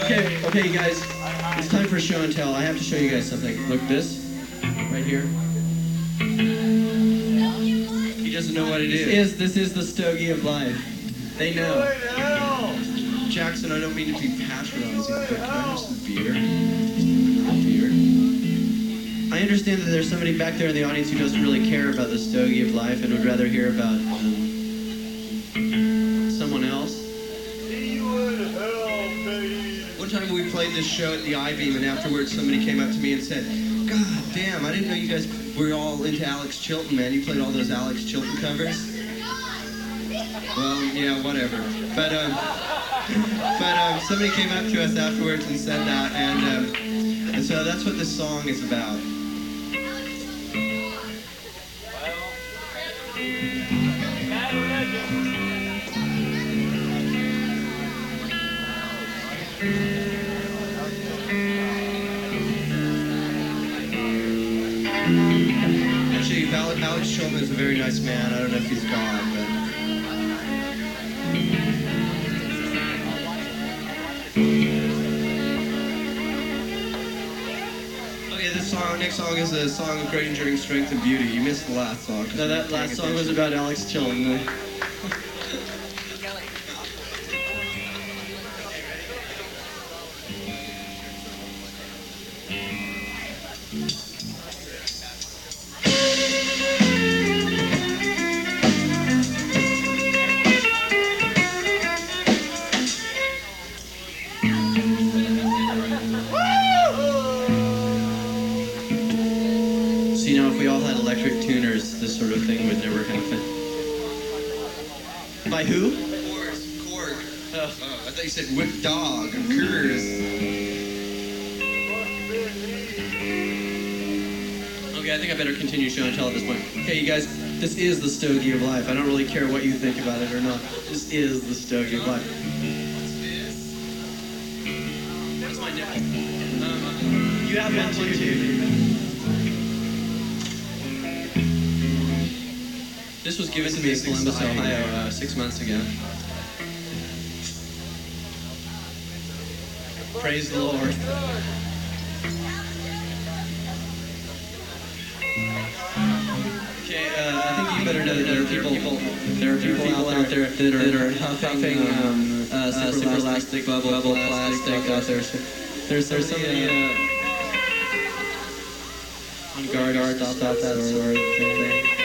Okay, you guys. It's time for show and tell. I have to show you guys something. Look, this right here. He doesn't know what it is. This is the stogie of life. They know. Jackson, I don't mean to be patronizing, but can I have some beer? I understand that there's somebody back there in the audience who doesn't really care about the stogie of life and would rather hear about someone else. One time we played this show at the I-Beam, and afterwards somebody came up to me and said, "God damn, I didn't know you guys were all into Alex Chilton, man. You played all those Alex Chilton covers." Well, yeah, whatever. But somebody came up to us afterwards and said that, and so that's what this song is about. Actually, Alex Chilton is a very nice man. I don't know if he's gone, but... Okay, next song is a song of great enduring strength and beauty. You missed the last song. No, that last song was about Alex Chilton. So, you know, if we all had electric tuners, this sort of thing would never happen. By who? Korg. I thought you said whip dog and curs. Okay, I think I better continue show and tell at this point. Okay, you guys, this is the stogie of life. I don't really care what you think about it or not. This is the stogie of life. What's my nipple? You have one too. This was given to me in Columbus, Ohio, 6 months ago. Praise the Lord. Okay, I think you better know that there are people out there that are huffing super elastic bubble plastic out there. There's somebody on guard, stop that sort of thing.